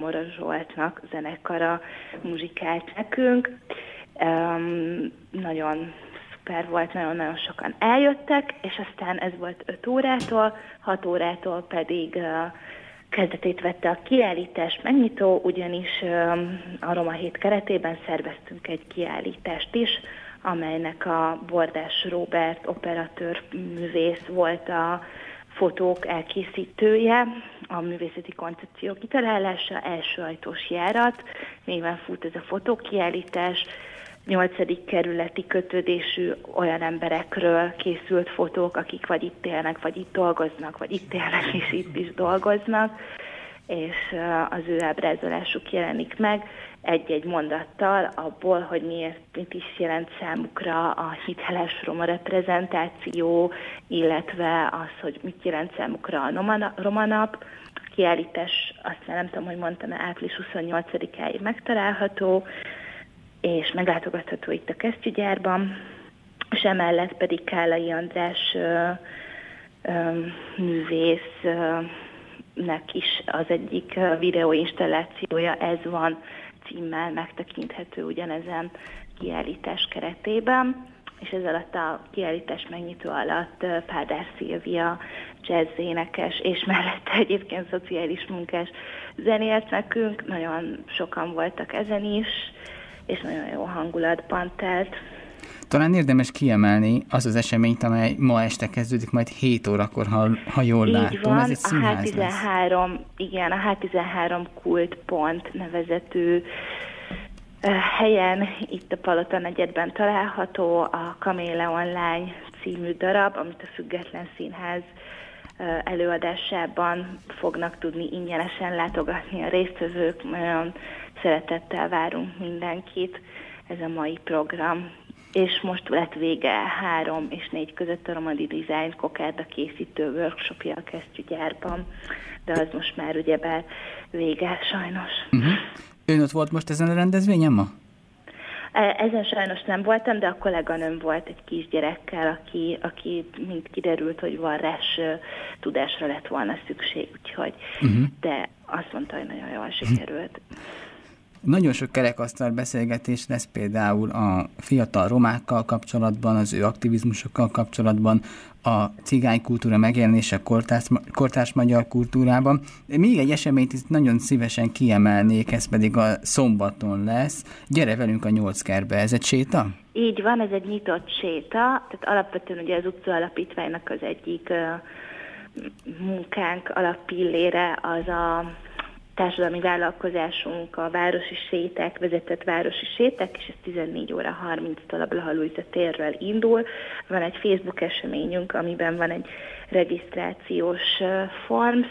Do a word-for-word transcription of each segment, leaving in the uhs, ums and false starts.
Mora Zsoltnak zenekara muzsikált nekünk. Um, nagyon szuper volt, nagyon-nagyon sokan eljöttek, és aztán ez volt öt órától, hat órától pedig uh, kezdetét vette a kiállítás megnyitó, ugyanis um, a Roma Hét keretében szerveztünk egy kiállítást is, amelynek a Bordás Róbert operatőr művész volt a fotók elkészítője, a művészeti koncepció kitalálása, első ajtós járat, néven fut ez a fotókiállítás, nyolcadik kerületi kötődésű olyan emberekről készült fotók, akik vagy itt élnek, vagy itt dolgoznak, vagy itt élnek és itt is dolgoznak, és az ő ábrázolásuk jelenik meg egy-egy mondattal abból, hogy miért, mit is jelent számukra a hiteles roma reprezentáció, illetve az, hogy mit jelent számukra a Roma Nap. A kiállítás, azt már nem tudom, hogy mondtam, április huszonnyolcadikáig megtalálható, és meglátogatható itt a kesztyűgyárban, és emellett pedig Kállai András ö, ö, művész, ö, nek is az egyik videóinstallációja Ez van címmel megtekinthető ugyanezen kiállítás keretében, és ez alatt a kiállítás megnyitó alatt Pádár Szilvia jazzénekes, és mellette egyébként szociális munkás zenélt nekünk, nagyon sokan voltak ezen is, és nagyon jó hangulatban telt. Talán érdemes kiemelni az az eseményt, amely ma este kezdődik, majd hét órakor, ha, ha jól Így látom. van, ez egy a há tizenhárom, lesz. Igen, a há tizenhárom Kultpont nevezetű uh, helyen, itt a Palota negyedben található a Kaméleon lány című darab, amit a Független Színház uh, előadásában fognak tudni ingyenesen látogatni a résztvevők. Nagyon szeretettel várunk mindenkit, ez a mai program. És most lett vége három és négy között a Romani Design kokárda készítő workshopja a kesztyűgyárban, de az most már ugyebár vége sajnos. Uh-huh. Ön ott volt most ezen a rendezvényen ma? Ezen sajnos nem voltam, de a kolléganőm volt egy kisgyerekkel, aki, aki mint kiderült, hogy varrás tudásra lett volna szükség, úgyhogy, uh-huh. de azt mondta, hogy nagyon jól sikerült. Nagyon sok kerekasztal beszélgetés lesz például a fiatal romákkal kapcsolatban, az ő aktivizmusokkal kapcsolatban, a cigánykultúra megjelenése kortárs, kortárs magyar kultúrában. Még egy eseményt itt nagyon szívesen kiemelnék, ez pedig a szombaton lesz. Gyere velünk a Nyolckertbe, ez egy séta? Így van, ez egy nyitott séta, tehát alapvetően ugye az utca alapítványnak az egyik uh, munkánk alappillére az a társadalmi vállalkozásunk, a városi séták, vezetett városi séták, és ez tizennégy óra harminctól a Blaha Lujza térről indul. Van egy Facebook eseményünk, amiben van egy regisztrációs forms,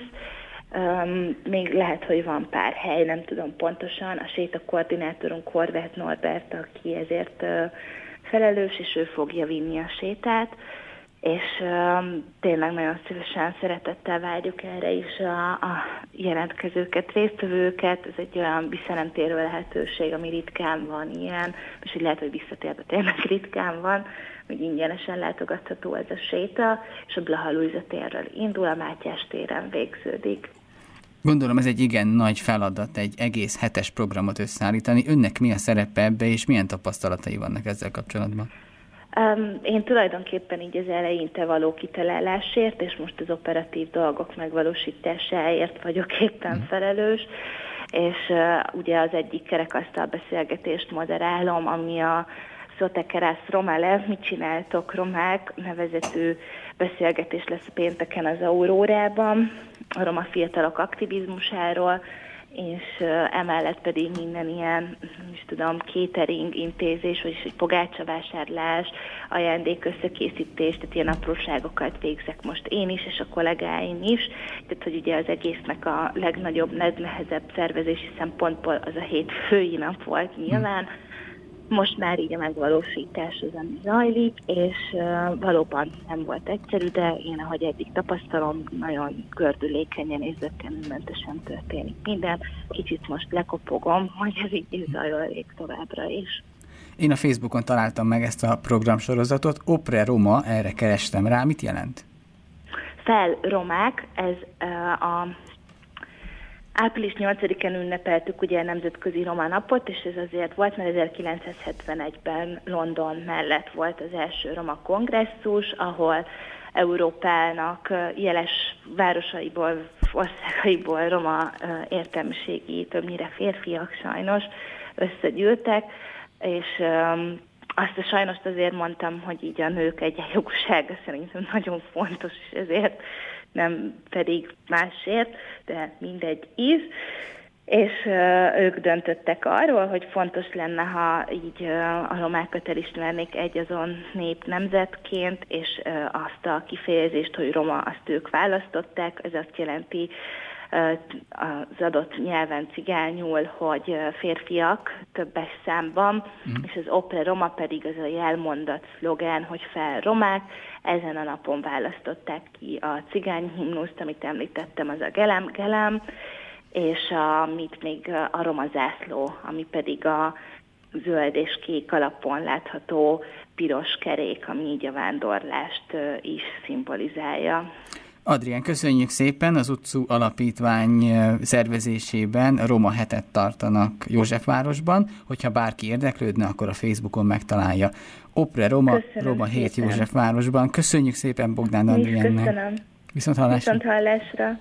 um, még lehet, hogy van pár hely, nem tudom pontosan. A séta koordinátorunk Horváth Norbert, aki ezért uh, felelős, és ő fogja vinni a sétát. És um, tényleg nagyon szívesen szeretettel várjuk erre is a, a jelentkezőket, résztvevőket. Ez egy olyan visszanemtérő lehetőség, ami ritkán van ilyen, és így lehet, hogy visszatérve tényleg ritkán van, hogy ingyenesen látogatható ez a séta, és a Blaha Lujza térről indul, a Mátyás téren végződik. Gondolom ez egy igen nagy feladat, egy egész hetes programot összeállítani. Önnek mi a szerepe ebbe, és milyen tapasztalatai vannak ezzel kapcsolatban? Um, én tulajdonképpen így az eleinte való kitalálásért, és most az operatív dolgok megvalósításáért vagyok éppen felelős, és uh, ugye az egyik kerekasztal beszélgetést moderálom, ami a Szotekerász Romale, mit csináltok romák, nevezetű beszélgetés lesz pénteken az Aurórában, a roma fiatalok aktivizmusáról, és uh, emellett pedig minden ilyen, nem is tudom, catering intézés, vagyis egy pogácsavásárlás, ajándék összekészítés, tehát ilyen apróságokat végzek most én is, és a kollégáim is. Tehát, hogy ugye az egésznek a legnagyobb, legnehezebb szervezési szempontból az a hétfői nap volt nyilván. Most már így a megvalósítás az, ami zajlik, és uh, valóban nem volt egyszerű, de én, ahogy eddig tapasztalom, nagyon gördülékenyen és zökkenőmentesen történik minden. Kicsit most lekopogom, hogy ez így zajlik továbbra is. Én a Facebookon találtam meg ezt a programsorozatot, Opre Roma, erre kerestem rá. Mit jelent? Fel romák, ez uh, a április nyolcadikán ünnepeltük ugye a Nemzetközi Roma Napot, és ez azért volt, mert ezerkilencszázhetvenegyben London mellett volt az első roma kongresszus, ahol Európának jeles városaiból, országaiból roma értelmiségi, többnyire férfiak sajnos összegyűltek, és azt a sajnos azért mondtam, hogy így a nők egyenjogúsága szerintem nagyon fontos, és ezért nem pedig másért, de mindegy is. És uh, ők döntöttek arról, hogy fontos lenne, ha így uh, a romákat elismernék egyazon nép nemzetként, és uh, azt a kifejezést, hogy roma, azt ők választották. Ez azt jelenti uh, az adott nyelven cigányul, hogy uh, férfiak többes számban, mm. és az opre roma pedig az a jelmondat szlogán, hogy fel romák. Ezen a napon választották ki a cigány himnuszt, amit említettem, az a gelem, gelem, és amit még a roma zászló, ami pedig a zöld és kék alapon látható piros kerék, ami így a vándorlást is szimbolizálja. Adrián, köszönjük szépen! Az utcú alapítvány szervezésében Roma hetet tartanak Józsefvárosban. Hogyha bárki érdeklődne, akkor a Facebookon megtalálja. Opre Roma, Köszönöm Roma hét szépen. Józsefvárosban. Köszönjük szépen Bogdán Adriánnak! Köszönöm! Viszont hallásra! Viszont hallásra!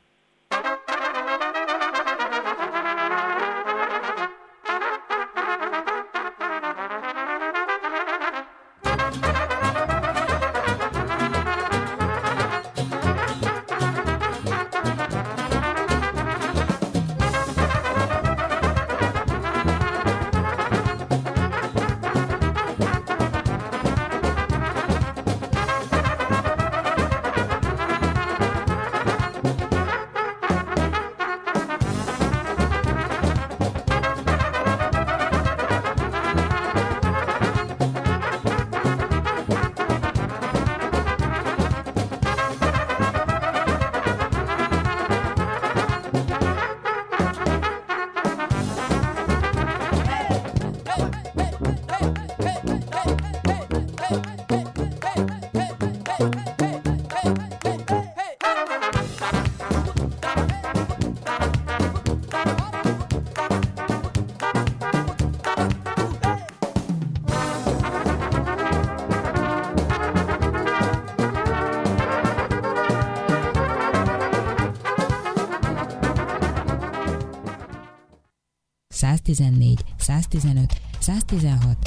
száztizennégy, száztizenöt, száztizenhat.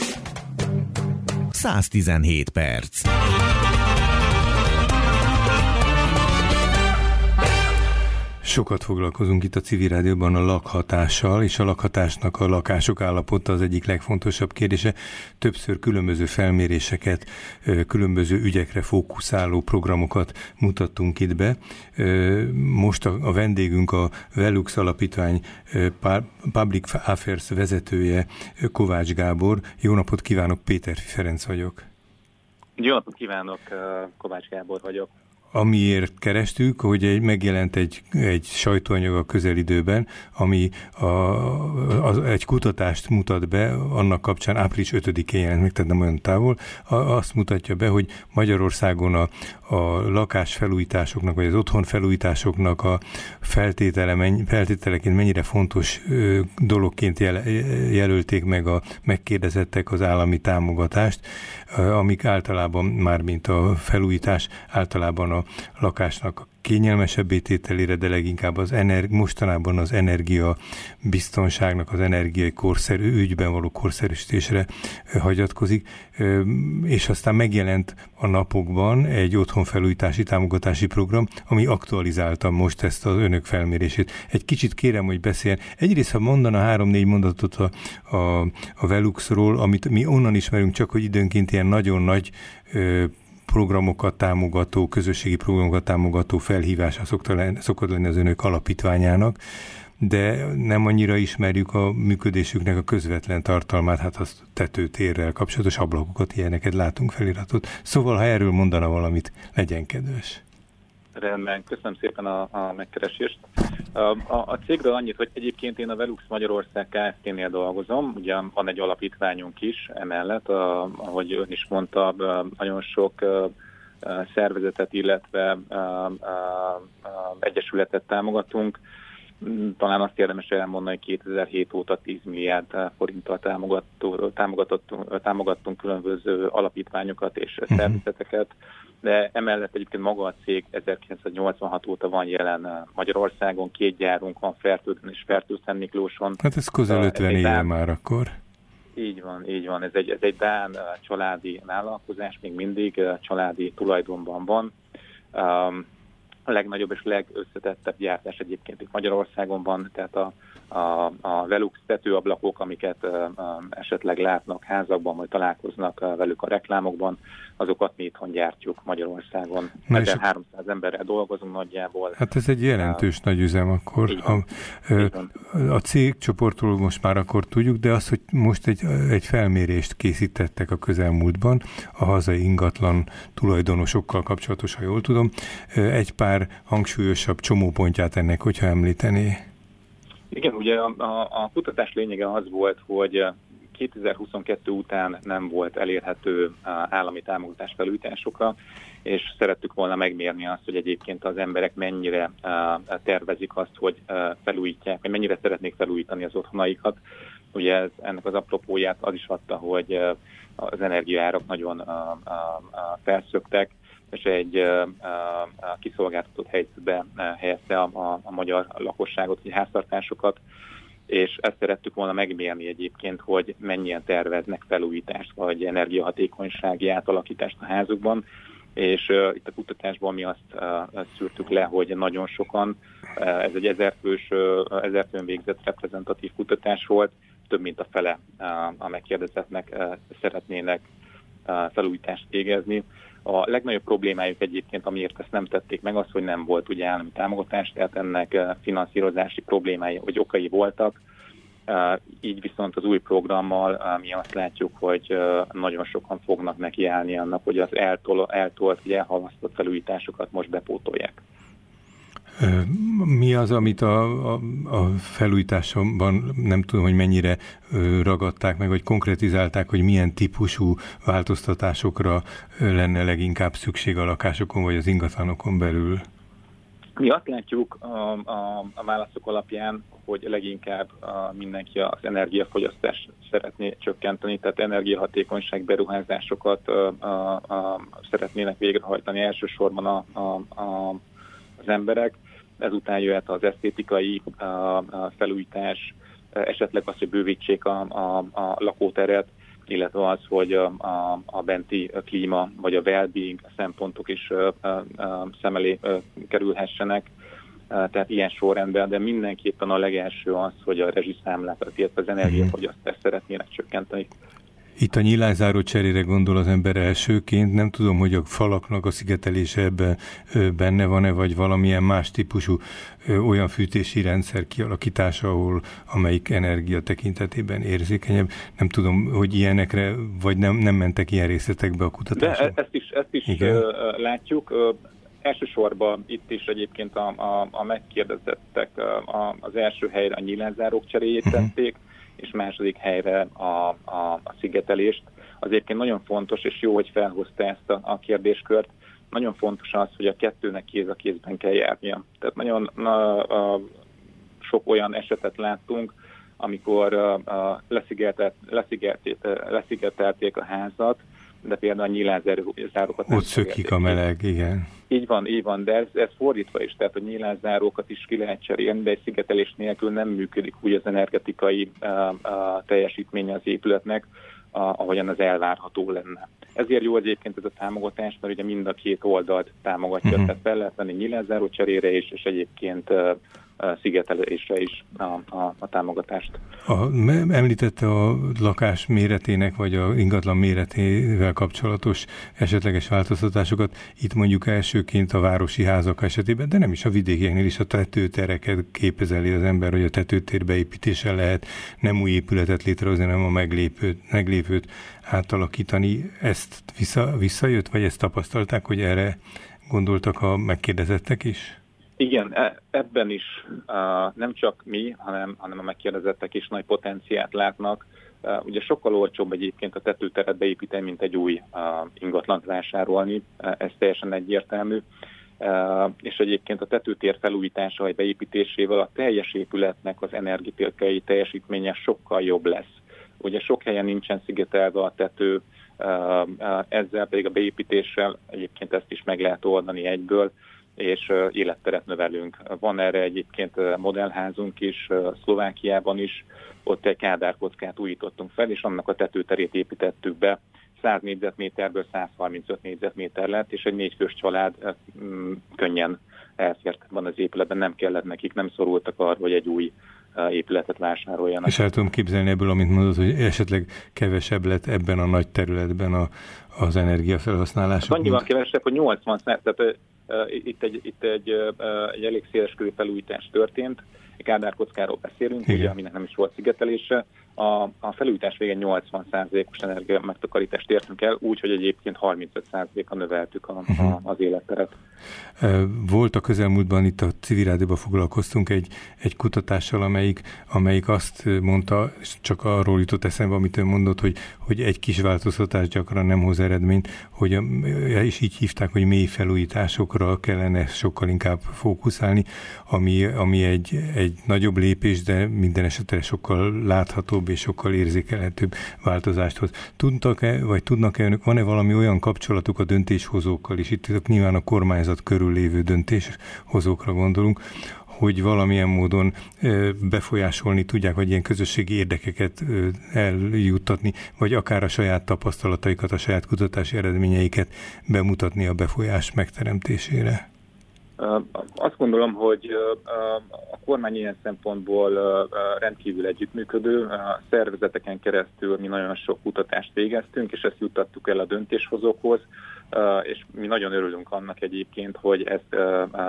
száztizenhét perc. Sokat foglalkozunk itt a Civil Rádióban a lakhatással, és a lakhatásnak a lakások állapota az egyik legfontosabb kérdése. Többször különböző felméréseket, különböző ügyekre fókuszáló programokat mutattunk itt be. Most a vendégünk a Velux Alapítvány Public Affairs vezetője, Kovács Gábor. Jó napot kívánok, Péterfi Ferenc vagyok. Jó napot kívánok, Kovács Gábor vagyok. Amiért kerestük, hogy egy, megjelent egy, egy sajtóanyag a közelidőben, ami a, a, egy kutatást mutat be, annak kapcsán április ötödikén jelent meg, tehát nem olyan távol, a, azt mutatja be, hogy Magyarországon a, a lakásfelújításoknak, vagy az otthonfelújításoknak a feltétele, menny, feltételeként mennyire fontos ö, dologként jel, jelölték meg a megkérdezettek az állami támogatást, amik általában, már mint a felújítás, általában a lakásnak a kényelmesebbé tételére, de leginkább az energi- mostanában az energia biztonságnak, az energiai korszerű, ügyben való korszerűsítésre hagyatkozik, és aztán megjelent a napokban egy otthonfelújítási támogatási program, ami aktualizálta most ezt az önök felmérését. Egy kicsit kérem, hogy beszéljen. Egyrészt, ha mondana három-négy mondatot a, a, a Veluxról, amit mi onnan ismerünk, csak hogy időnként ilyen nagyon nagy ö, programokat támogató, közösségi programokat támogató felhívása szokott lenni az önök alapítványának, de nem annyira ismerjük a működésüknek a közvetlen tartalmát, hát az tetőtérrel kapcsolatos ablakokat, ilyeneket látunk, feliratot. Szóval, ha erről mondana valamit, legyen kedves. Rendben, köszönöm szépen a, a megkeresést. A, a, a cégről annyit, hogy egyébként én a Velux Magyarország Kft-nél dolgozom, ugye van egy alapítványunk is emellett, a, ahogy ön is mondta, nagyon sok a, a szervezetet, illetve a, a, a egyesületet támogatunk. Talán azt érdemes elmondani, hogy kétezer-hét óta tíz milliárd forinttal támogatottunk, támogattunk különböző alapítványokat és szervezeteket, de emellett egyébként maga a cég ezerkilencszáznyolcvanhat óta van jelen Magyarországon, két gyárunk van, Fertőden és Fertőszentmiklóson. Hát ez közel ötven éve dán... már akkor. Így van, így van. Ez egy, ez egy dán családi vállalkozás, még mindig családi tulajdonban van. Um, A legnagyobb és legösszetettebb gyártás egyébként itt Magyarországon van, tehát a, a, a Velux tetőablakok, amiket uh, esetleg látnak házakban, vagy találkoznak uh, velük a reklámokban, azokat mi itthon gyártjuk Magyarországon. ezerháromszáz emberrel dolgozunk nagyjából. Hát ez egy jelentős uh, nagy üzem akkor. A, a cégcsoportról most már akkor tudjuk, de az, hogy most egy, egy felmérést készítettek a közelmúltban a hazai ingatlan tulajdonosokkal kapcsolatos, ha jól tudom, egy pár hangsúlyosabb csomópontját ennek, hogyha említené. Igen, ugye a, a, a kutatás lényege az volt, hogy kétezer-huszonkettő után nem volt elérhető állami támogatás felújításokra, és szerettük volna megmérni azt, hogy egyébként az emberek mennyire tervezik azt, hogy felújítják, vagy mennyire szeretnék felújítani az otthonaikat. Ugye ez, ennek az apropóját az is adta, hogy az energiaárak nagyon felszöktek, és egy uh, uh, kiszolgáltatott helyzetbe uh, helyezte a, a, a magyar lakosságot, vagy háztartásokat, és ezt szerettük volna megmérni egyébként, hogy mennyien terveznek felújítást, vagy energiahatékonysági átalakítást a házukban, és uh, itt a kutatásban mi azt uh, szűrtük le, hogy nagyon sokan, uh, ez egy ezerfős, uh, ezerfőn végzett reprezentatív kutatás volt, több mint a fele uh, a megkérdezettnek uh, szeretnének uh, felújítást végezni. A legnagyobb problémájuk egyébként, amiért ezt nem tették meg, az, hogy nem volt ugye állami támogatás, tehát ennek finanszírozási problémái vagy okai voltak. Így viszont az új programmal mi azt látjuk, hogy nagyon sokan fognak nekiállni annak, hogy az eltol, eltolt vagy elhalasztott felújításokat most bepótolják. Mi az, amit a, a, a felújításban nem tudom, hogy mennyire ragadták meg, vagy konkretizálták, hogy milyen típusú változtatásokra lenne leginkább szükség a lakásokon, vagy az ingatlanokon belül? Mi azt látjuk a, a, a válaszok alapján, hogy leginkább a, mindenki az energiafogyasztást szeretné csökkenteni, tehát energiahatékonyság beruházásokat a, a, a, szeretnének végrehajtani elsősorban a, a, a, az emberek. Ezután jöhet az esztétikai a, a felújítás, esetleg az, hogy bővítsék a, a, a lakóteret, illetve az, hogy a, a, a benti klíma vagy a well-being szempontok is a, a, a szem elé kerülhessenek. Tehát ilyen sorrendben, de mindenképpen a legelső az, hogy a rezsiszámlákat, illetve az energiafogyasztást szeretnének csökkenteni. Itt a nyílászáró cserére gondol az ember elsőként, nem tudom, hogy a falaknak a szigetelése ebben benne van-e, vagy valamilyen más típusú olyan fűtési rendszer kialakítása, ahol amelyik energia tekintetében érzékenyebb. Nem tudom, hogy ilyenekre, vagy nem, nem mentek ilyen részletekbe a kutatások. De ezt is, ezt is Igen? látjuk. Elsősorban itt is egyébként a, a, a megkérdezettek a, az első helyre a nyílászárók cseréjét tették, uh-huh. és második helyre a, a, a szigetelést. Az egyébként nagyon fontos, és jó, hogy felhozta ezt a, a kérdéskört. Nagyon fontos az, hogy a kettőnek kéz a kézben kell járnia. Tehát nagyon na, a, sok olyan esetet láttunk, amikor a, a leszigetelt, leszigetelték a házat, de például a nyílászárókat... Ott szökik a meleg, igen. Így van, így van, de ez, ez fordítva is, tehát a nyílászárókat is ki lehet cserélni, de egy szigetelés nélkül nem működik úgy az energetikai uh, uh, teljesítménye az épületnek, uh, ahogyan az elvárható lenne. Ezért jó egyébként ez a támogatás, mert ugye mind a két oldalt támogatja, uh-huh. tehát fel lehet venni nyílászáró cserére is, és egyébként uh, szigetelésre is a, a, a támogatást. A, említette a lakás méretének, vagy a ingatlan méretével kapcsolatos esetleges változtatásokat. Itt mondjuk elsőként a városi házak esetében, de nem is a vidékieknél is a tetőtereket képezeli az ember, hogy a tetőtér beépítéssel lehet nem új épületet létrehozni, hanem a meglévőt, meglévőt átalakítani. Ezt vissza, visszajött, vagy ezt tapasztalták, hogy erre gondoltak a megkérdezettek is? Igen, ebben is uh, nem csak mi, hanem, hanem a megkérdezettek is nagy potenciált látnak. Uh, ugye sokkal olcsóbb egyébként a tetőteret beépíteni, mint egy új uh, ingatlant vásárolni, uh, ez teljesen egyértelmű. és egyébként a tetőtér felújítása vagy beépítésével a teljes épületnek az energetikai teljesítménye sokkal jobb lesz. Ugye sok helyen nincsen szigetelve a tető, ezzel pedig a beépítéssel egyébként ezt is meg lehet oldani egyből, és életteret növelünk. Van erre egyébként modellházunk is, Szlovákiában is, ott egy kádárkockát újítottunk fel, és annak a tetőterét építettük be. száz négyzetméterből száz harmincöt négyzetméter lett, és egy négyfős család mm, könnyen elfért van az épületben, nem kellett nekik, nem szorultak arra, hogy egy új épületet vásároljanak. És el tudom képzelni ebből, amit mondod, hogy esetleg kevesebb lett ebben a nagy területben a, az energiafelhasználás. Hát annyival kevesebb, hogy nyolcvan száz, tehát uh, itt, egy, itt egy, uh, egy elég széleskörű felújítás történt, egy kádárkockáról beszélünk, ugye, aminek nem is volt szigetelése. A, a felújítás végén nyolcvan százalékos energia megtakarítást értünk el, úgy, hogy egyébként harmincöt százalékkal növeltük a, uh-huh. a, az életteret. Volt a közelmúltban, itt a Civil Rádióban foglalkoztunk egy, egy kutatással, amelyik, amelyik azt mondta, csak arról jutott eszembe, amit ön mondott, hogy, hogy egy kis változtatás gyakran nem hoz eredményt, hogy a, és így hívták, hogy mély felújításokra kellene sokkal inkább fókuszálni, ami, ami egy, egy nagyobb lépés, de minden esetre sokkal láthatóbb és sokkal érzékelhetőbb változást hoz. Tudtak-e, vagy tudnak-e önök, van-e valami olyan kapcsolatuk a döntéshozókkal, és itt nyilván a kormányzat körül lévő döntéshozókra gondolunk, hogy valamilyen módon befolyásolni tudják, vagy ilyen közösségi érdekeket eljuttatni, vagy akár a saját tapasztalataikat, a saját kutatási eredményeiket bemutatni a befolyás megteremtésére? Azt gondolom, hogy a kormány ilyen szempontból rendkívül együttműködő. A szervezeteken keresztül mi nagyon sok kutatást végeztünk, és ezt juttattuk el a döntéshozókhoz, és mi nagyon örülünk annak egyébként, hogy ezt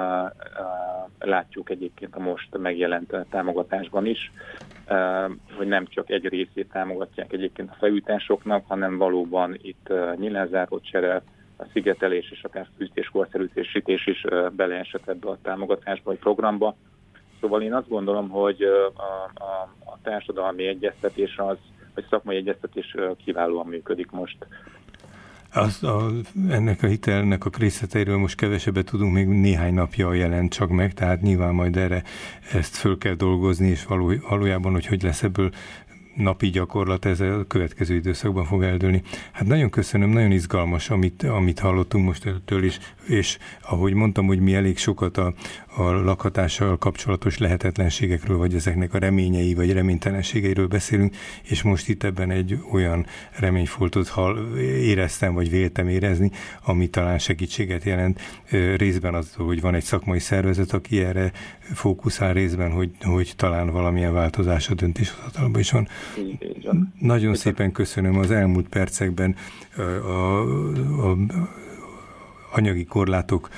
látjuk egyébként a most megjelent támogatásban is, hogy nem csak egy részét támogatják egyébként a felújításoknak, hanem valóban itt nyilázárócsere, a szigetelés és akár fűtés, korszerűsítés is beleesett ebbe a támogatásba vagy programba. Szóval én azt gondolom, hogy a, a, a társadalmi egyeztetés az, vagy szakmai egyeztetés kiválóan működik most. Az, a, ennek a hitelnek a részleteiről most kevesebbet tudunk, még néhány napja jelent csak meg, tehát nyilván majd erre ezt föl kell dolgozni, és való, valójában, hogy hogy lesz ebből napi gyakorlat, ez a következő időszakban fog eldőlni. Hát nagyon köszönöm, nagyon izgalmas, amit, amit hallottunk most ettől is, és ahogy mondtam, hogy mi elég sokat a, a lakhatással kapcsolatos lehetetlenségekről, vagy ezeknek a reményei, vagy reménytelenségeiről beszélünk, és most itt ebben egy olyan reményfoltot hall, éreztem, vagy véltem érezni, ami talán segítséget jelent. Részben az, hogy van egy szakmai szervezet, aki erre fókuszál, részben, hogy, hogy talán valamilyen változás a döntéshozatalban is van. Nagyon szépen köszönöm. Az elmúlt percekben a, a, a anyagi korlátok,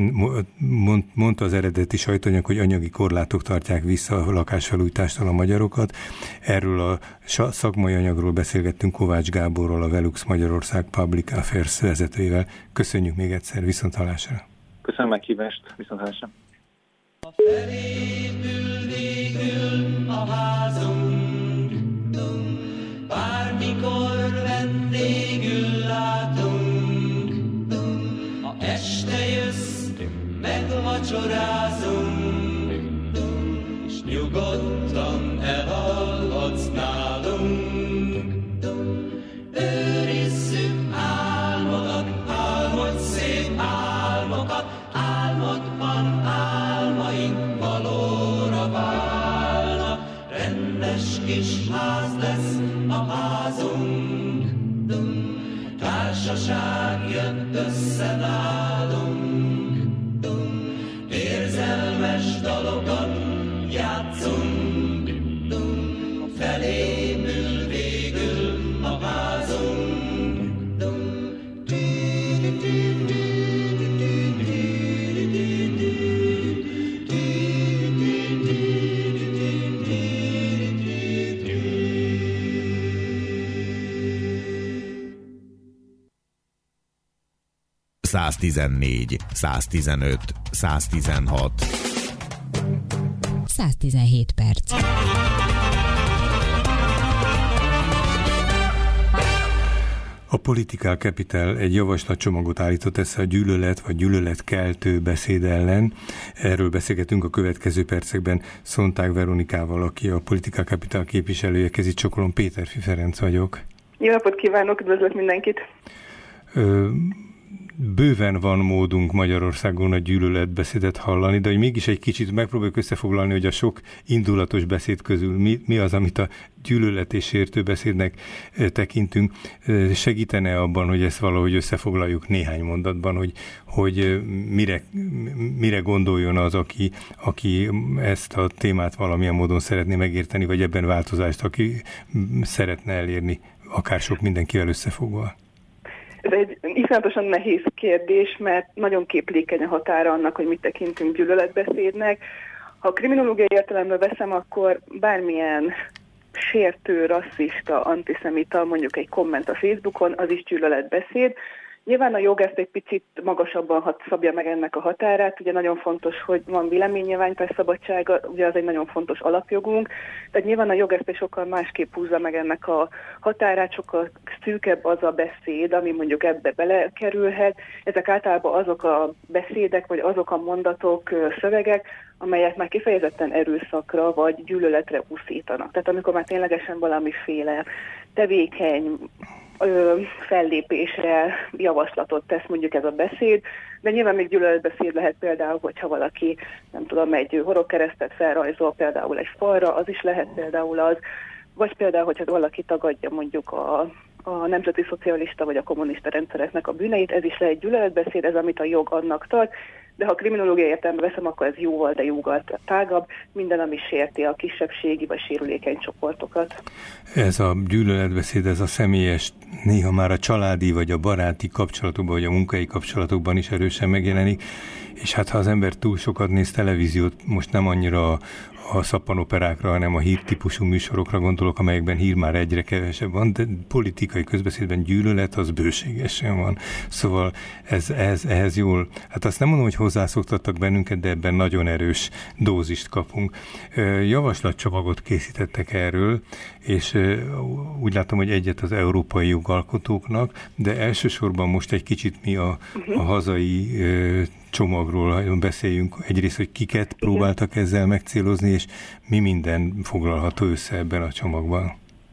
mondta az eredeti sajtóanyag, hogy anyagi korlátok tartják vissza a lakásfelújítástól a magyarokat. Erről a szakmai anyagról beszélgettünk Kovács Gáborról, a Velux Magyarország Public Affairs vezetőjével. Köszönjük még egyszer, viszonthallásra. Köszönöm meghívást, viszonthallásra. A felépül végül a házunk, bármikor vendégül látunk, ha este jössz, megvacsorázunk, és nyugodtan elalhatsz nálunk. Őrizzük álmodat, álmodj szép álmokat, álmodban álmaink valóra válnak, rendes kis ház lesz a házunk, társaság jön össze nálunk, érzelmes dalokat játszunk, felépül végül a házunk. száztizennégy, száztizenöt, száztizenhat. száztizenhét perc. A Political Capital egy javaslatcsomagot állított össze a gyűlölet vagy gyűlöletkeltő beszéd ellen. Erről beszélgetünk a következő percekben Szonták Veronikával, aki a Political Capital képviselője. Kezit csokolom, Péterfi Ferenc vagyok. Jó napot kívánok, üdvözlök mindenkit! Ö, bőven van módunk Magyarországon a gyűlöletbeszédet hallani, de hogy mégis egy kicsit megpróbáljuk összefoglalni, hogy a sok indulatos beszéd közül mi, mi az, amit a gyűlölet és sértő beszédnek tekintünk. Segítene abban, hogy ezt valahogy összefoglaljuk néhány mondatban, hogy, hogy mire, mire gondoljon az, aki, aki ezt a témát valamilyen módon szeretné megérteni, vagy ebben változást, aki szeretne elérni, akár sok mindenkivel összefogva. Ez egy iszonyatosan nehéz kérdés, mert nagyon képlékeny a határa annak, hogy mit tekintünk gyűlöletbeszédnek. Ha a kriminológiai értelemben veszem, akkor bármilyen sértő, rasszista, antiszemita, mondjuk egy komment a Facebookon, az is gyűlöletbeszéd. Nyilván a jog ezt egy picit magasabban hat, szabja meg ennek a határát. Ugye nagyon fontos, hogy van véleménynyilvánítás szabadsága, ugye az egy nagyon fontos alapjogunk. Tehát nyilván a jog ezt egy sokkal másképp húzza meg ennek a határát, sokkal szűkebb az a beszéd, ami mondjuk ebbe belekerülhet. Ezek általában azok a beszédek, vagy azok a mondatok, szövegek, amelyek már kifejezetten erőszakra vagy gyűlöletre uszítanak. Tehát amikor már ténylegesen valamiféle tevékeny, Ö, fellépésre javaslatot tesz mondjuk ez a beszéd, de nyilván még gyűlöletbeszéd lehet például, hogyha valaki, nem tudom, egy horogkeresztet felrajzol például egy falra, az is lehet például az, vagy például, hogyha valaki tagadja mondjuk a, a nemzeti szocialista vagy a kommunista rendszereknek a bűneit, ez is lehet gyűlöletbeszéd, ez amit a jog annak tart, de ha a kriminológiai értelemben veszem, akkor ez jóval, de jóval tágabb, minden, ami sérti a kisebbségi vagy sérülékeny csoportokat. Ez a gyűlöletbeszéd, ez a személyes, néha már a családi vagy a baráti kapcsolatokban, vagy a munkai kapcsolatokban is erősen megjelenik, és hát ha az ember túl sokat néz televíziót, most nem annyira a, a szappanoperákra, hanem a hírtípusú műsorokra gondolok, amelyekben hír már egyre kevesebb van, de politikai közbeszédben gyűlölet az bőségesen van. Szóval ez, ez, ehhez jól, hát azt nem mondom, hogy hozzászoktattak bennünket, de ebben nagyon erős dózist kapunk. Javaslatcsomagot készítettek erről, és úgy látom, hogy egyet az európai jogalkotóknak, de elsősorban most egy kicsit mi a, a hazai csomagról beszéljünk. Egyrészt, hogy kiket próbáltak ezzel megcélozni, és mi minden foglalható össze ebben a csomagban.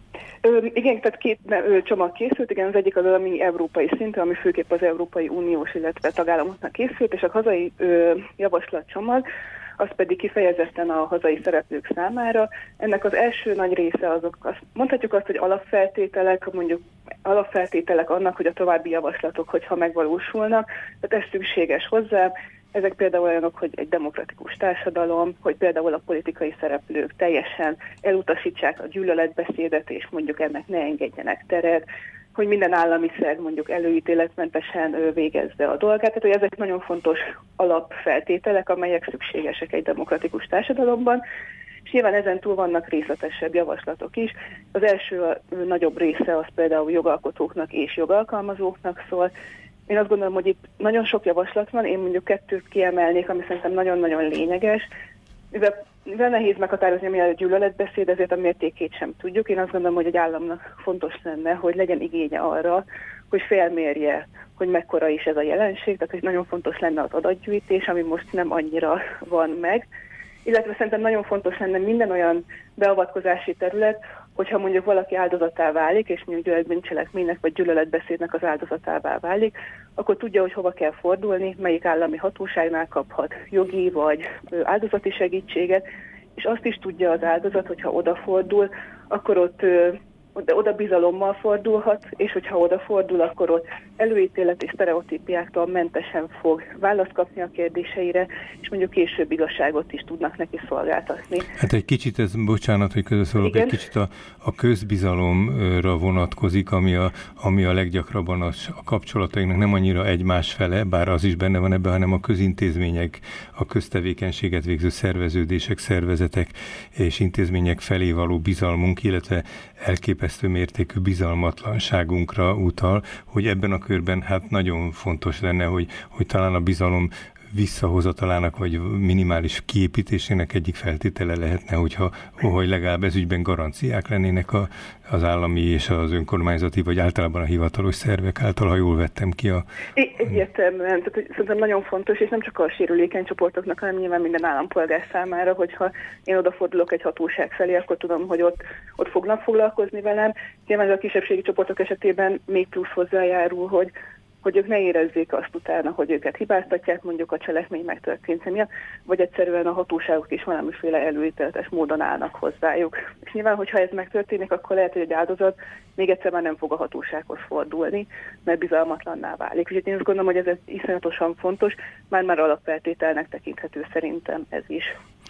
Ö, igen, tehát két ö, csomag készült, igen, az egyik az, ami európai szintű, ami főképp az Európai Uniós, illetve tagállamoknak készült, és a hazai ö, javaslatcsomag, az pedig kifejezetten a hazai szereplők számára. Ennek az első nagy része azok, azt, mondhatjuk azt, hogy alapfeltételek, mondjuk alapfeltételek annak, hogy a további javaslatok, hogyha megvalósulnak, tehát ez szükséges hozzá. Ezek például olyanok, hogy egy demokratikus társadalom, hogy például a politikai szereplők teljesen elutasítsák a gyűlöletbeszédet, és mondjuk ennek ne engedjenek teret, hogy minden állami szerv mondjuk előítéletmentesen végezze a dolgát. Tehát, hogy ezek nagyon fontos alapfeltételek, amelyek szükségesek egy demokratikus társadalomban, és nyilván ezen túl vannak részletesebb javaslatok is. Az első a nagyobb része az például jogalkotóknak és jogalkalmazóknak szól. Én azt gondolom, hogy itt nagyon sok javaslat van, én mondjuk kettőt kiemelnék, ami szerintem nagyon-nagyon lényeges. Mivel, mivel nehéz meghatározni, mi a gyűlöletbeszéd, ezért a mértékét sem tudjuk. Én azt gondolom, hogy egy államnak fontos lenne, hogy legyen igénye arra, hogy felmérje, hogy mekkora is ez a jelenség, tehát hogy nagyon fontos lenne az adatgyűjtés, ami most nem annyira van meg. Illetve szerintem nagyon fontos lenne minden olyan beavatkozási terület, hogyha mondjuk valaki áldozatá válik, és mondjuk gyűlöletbűncselekménynek vagy gyűlöletbeszédnek az áldozatává válik, akkor tudja, hogy hova kell fordulni, melyik állami hatóságnál kaphat jogi vagy áldozati segítséget, és azt is tudja az áldozat, hogyha odafordul, akkor ott de oda bizalommal fordulhat, és hogyha odafordul, akkor ott előítélet és sztereotípiáktól mentesen fog választ kapni a kérdéseire, és mondjuk később igazságot is tudnak neki szolgáltatni. Hát egy kicsit ez, bocsánat, hogy közösszólok, egy kicsit a, a közbizalomra vonatkozik, ami a, ami a leggyakrabban a, a kapcsolatainknak nem annyira egymás fele, bár az is benne van ebben, hanem a közintézmények, a köztevékenységet végző szerveződések, szervezetek és intézmények felé való bizalmunk, illetve elképesztő mértékű bizalmatlanságunkra utal, hogy ebben a körben hát nagyon fontos lenne, hogy, hogy talán a bizalom visszahozatalának, vagy minimális kiépítésének egyik feltétele lehetne, hogyha hogy legalább ezügyben garanciák lennének a, az állami és az önkormányzati, vagy általában a hivatalos szervek által, ha jól vettem ki a... Egyértelműen, tehát hogy szerintem nagyon fontos, és nem csak a sérülékeny csoportoknak, hanem nyilván minden állampolgár számára, hogyha én odafordulok egy hatóság felé, akkor tudom, hogy ott, ott fognak foglalkozni velem. Nyilván a kisebbségi csoportok esetében még plusz hozzájárul, hogy hogy ők ne érezzék azt utána, hogy őket hibáztatják mondjuk a cselekmény megtörténse miatt, vagy egyszerűen a hatóságok is valamiféle előítéletes módon állnak hozzájuk. És nyilván, hogyha ez megtörténik, akkor lehet, hogy egy áldozat még egyszer már nem fog a hatósághoz fordulni, mert bizalmatlanná válik. Úgyhogy én azt gondolom, hogy ez iszonyatosan fontos, már-már alapfeltételnek tekinthető szerintem ez is.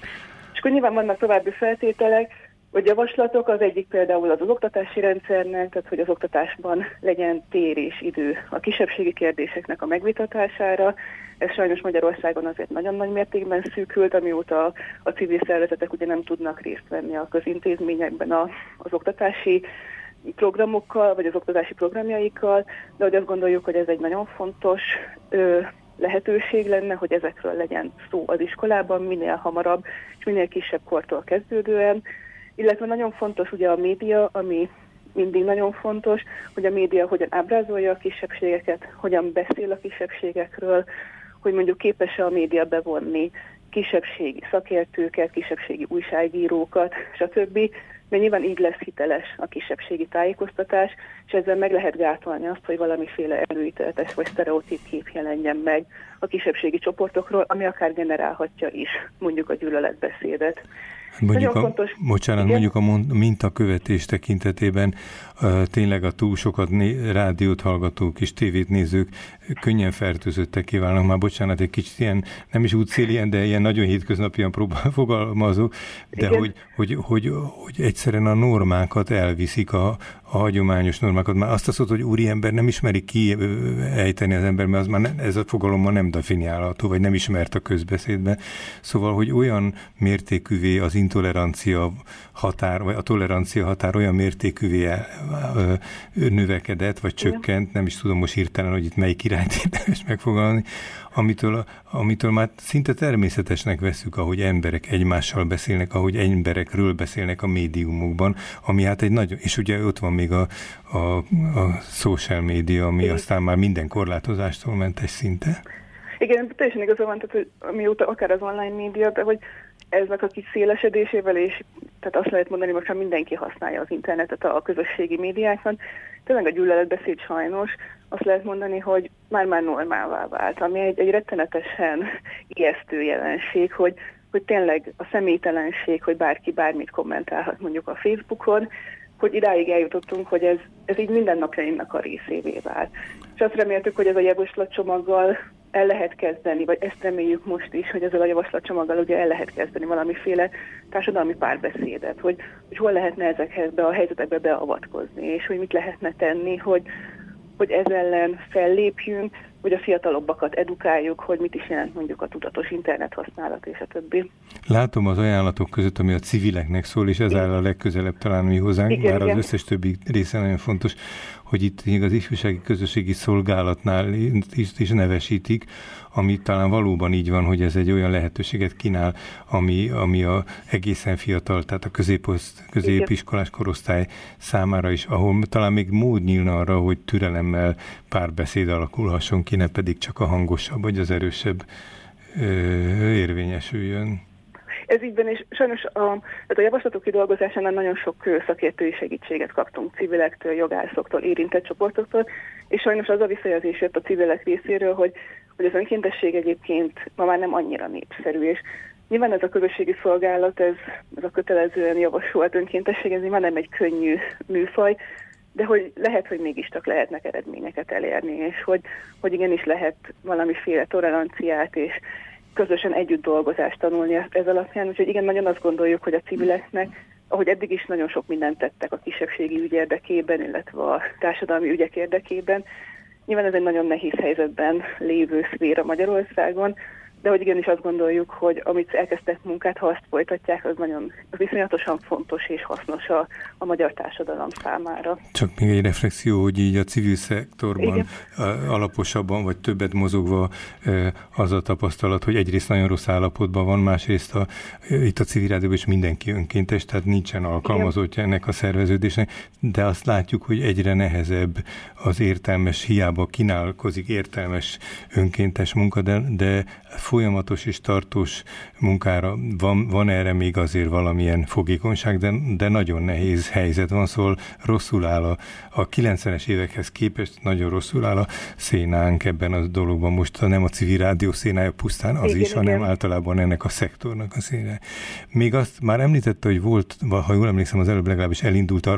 És akkor nyilván vannak további feltételek, hogy javaslatok, az egyik például az, az oktatási rendszernek, tehát hogy az oktatásban legyen tér és idő a kisebbségi kérdéseknek a megvitatására. Ez sajnos Magyarországon azért nagyon nagy mértékben szűkült, amióta a civil szervezetek ugye nem tudnak részt venni a közintézményekben a, az oktatási programokkal, vagy az oktatási programjaikkal, de hogy azt gondoljuk, hogy ez egy nagyon fontos ö, lehetőség lenne, hogy ezekről legyen szó az iskolában minél hamarabb, és minél kisebb kortól kezdődően. Illetve nagyon fontos ugye a média, ami mindig nagyon fontos, hogy a média hogyan ábrázolja a kisebbségeket, hogyan beszél a kisebbségekről, hogy mondjuk képes-e a média bevonni kisebbségi szakértőket, kisebbségi újságírókat, stb. Mert nyilván így lesz hiteles a kisebbségi tájékoztatás, és ezzel meg lehet gátolni azt, hogy valamiféle előítéletes vagy sztereotíp kép jelenjen meg a kisebbségi csoportokról, ami akár generálhatja is mondjuk a gyűlöletbeszédet. Mondjuk a, bocsánat, igen? mondjuk a mintakövetés tekintetében uh, tényleg a túl sokat né- rádiót hallgatók és tévét nézők könnyen fertőzöttek válnak. Már bocsánat, egy kicsit ilyen, nem is útszélien, de ilyen nagyon hétköznapian próbál fogalmazó, de hogy, hogy, hogy, hogy egyszerűen a normákat elviszik, a, a hagyományos normákat. Már azt azt hogy úriember nem ismeri kiejteni az ember, mert az már ne, ez a fogalommal nem definiálható, vagy nem ismert a közbeszédben. Szóval, hogy olyan mértékűvé az intolerancia határ, vagy a tolerancia határ olyan mértékűvé növekedett, vagy csökkent, nem is tudom most hirtelen, hogy itt melyik irányt érdemes megfogalmazni, amitől, amitől már szinte természetesnek veszük, ahogy emberek egymással beszélnek, ahogy emberekről beszélnek a médiumokban, ami hát egy nagyon, és ugye ott van még a, a, a social media, ami aztán már minden korlátozástól mentes szinte. Igen, teljesen igazán van, tehát, hogy mióta akár az online média, de hogy eznek a kis szélesedésével, és tehát azt lehet mondani, most már mindenki használja az internetet a közösségi médiákon. Tényleg a gyűlöletbeszéd sajnos azt lehet mondani, hogy már-már normálvá vált, ami egy, egy rettenetesen ijesztő jelenség, hogy, hogy tényleg a személytelenség, hogy bárki bármit kommentálhat mondjuk a Facebookon, hogy idáig eljutottunk, hogy ez, ez így mindennapjainknak a részévé vált. És azt reméltük, hogy ez a javaslatcsomaggal el lehet kezdeni, vagy ezt reméljük most is, hogy ezzel a javaslatcsomaggal ugye el lehet kezdeni valamiféle társadalmi párbeszédet, hogy, hogy hol lehetne ezekhez be a helyzetekbe beavatkozni, és hogy mit lehetne tenni, hogy, hogy ez ellen fellépjünk, hogy a fiatalobbakat edukáljuk, hogy mit is jelent mondjuk a tudatos internethasználat és a többi. Látom az ajánlatok között, ami a civileknek szól, és ez áll a legközelebb talán mi hozzánk, igen, bár igen. Az összes többi része nagyon fontos, hogy itt az ifjúsági közösségi szolgálatnál is, is nevesítik, ami talán valóban így van, hogy ez egy olyan lehetőséget kínál, ami, ami a egészen fiatal, tehát a középoszt, középiskolás korosztály számára is, ahol talán még mód nyílna arra, hogy türelemmel párbeszéd alakulhasson ki, ne pedig csak a hangosabb vagy az erősebb ö, érvényesüljön. Ez ígyben, és sajnos a, a javaslatok kidolgozásánál nagyon sok szakértői segítséget kaptunk civilektől, jogászoktól, érintett csoportoktól, és sajnos az a visszajelzés jött a civilek részéről, hogy, hogy az önkéntesség egyébként ma már nem annyira népszerű, és nyilván ez a közösségi szolgálat, ez, ez a kötelezően javasolt önkéntesség, ez már nem egy könnyű műfaj, de hogy lehet, hogy mégiscsak lehetnek eredményeket elérni, és hogy, hogy igenis lehet valamiféle toleranciát és közösen együtt dolgozást tanulni ez alapján, úgyhogy igen, nagyon azt gondoljuk, hogy a civileknek, ahogy eddig is nagyon sok mindent tettek a kisebbségi ügy érdekében, illetve a társadalmi ügyek érdekében. Nyilván ez egy nagyon nehéz helyzetben lévő szféra Magyarországon, de hogy igenis azt gondoljuk, hogy amit elkezdtek munkát, ha azt folytatják, az nagyon viszonyatosan fontos és hasznos a, a magyar társadalom számára. Csak még egy reflexió, hogy így a civil szektorban igen. alaposabban, vagy többet mozogva az a tapasztalat, hogy egyrészt nagyon rossz állapotban van, másrészt a, itt a civil rádióban is mindenki önkéntes, tehát nincsen alkalmazottja ennek a szerveződésnek, de azt látjuk, hogy egyre nehezebb az értelmes, hiába kínálkozik értelmes önkéntes munka, de, de folyamatos és tartós munkára van, van erre még azért valamilyen fogékonyság, de, de nagyon nehéz helyzet van, szóval rosszul áll a, a kilencvenes évekhez képest, nagyon rosszul áll a szénánk ebben a dologban. Most nem a civil rádió szénája pusztán az igen, is, hanem igen. általában ennek a szektornak a szénája. Még azt már említette, hogy volt, ha jól emlékszem, az előbb legalábbis elindult arra,